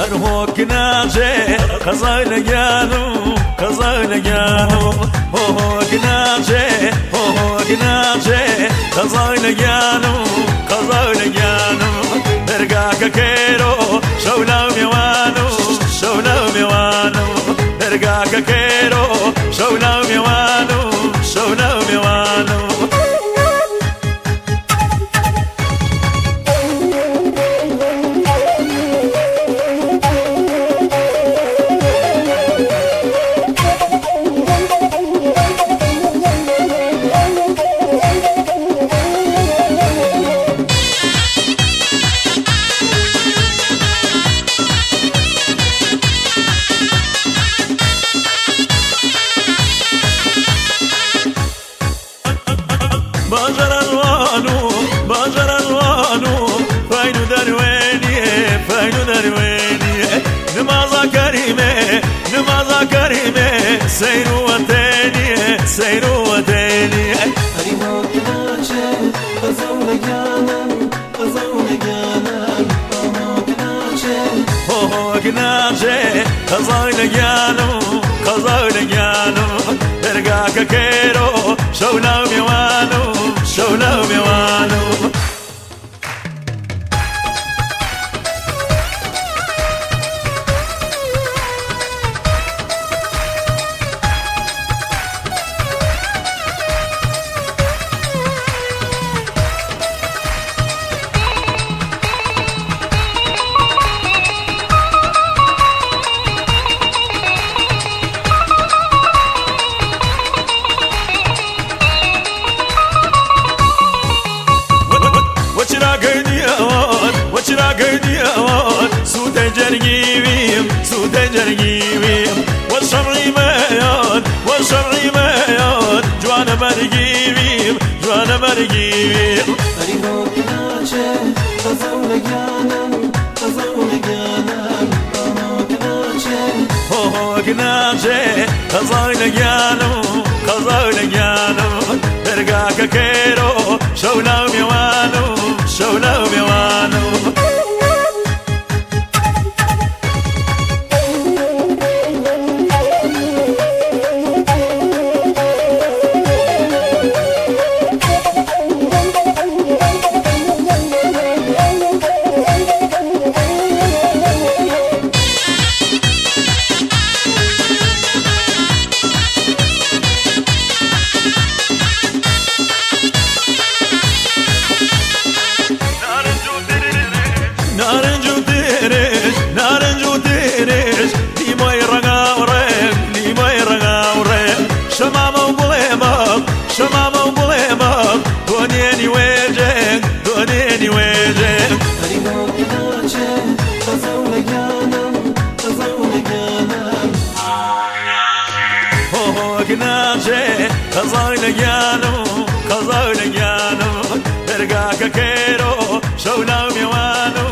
هوك ناجي قزايل جانو قزايل جانو هوك ناجي قزايل جانو قزايل جانو برقاك كيرو شولا ميوانو شولا ميوانو برقاك كيرو شولا ميوانو شولا ميوانو باجر الوانو فاينو درويني نمازا كريمة سيرو وتاني هريمو كناجي قزاونا جانم هو كناجي قزايل جانو برقاك كيرو شولا ميوانو وچرا قردي اوان سود جرقيويم والشرعي ميان جوانا مرقيويم هريمو كناجي قزاونا جانم هو كناجي قزايل جانو برقاك كيرو شولا ميوانو نارنج وتريش لي ما يرغاوريم شمامة وبليمة دونيني ويجك هريمو كناجي قزاونا جانم هو كناجي قزايل جانو برقاك كيرو شولا ميوانو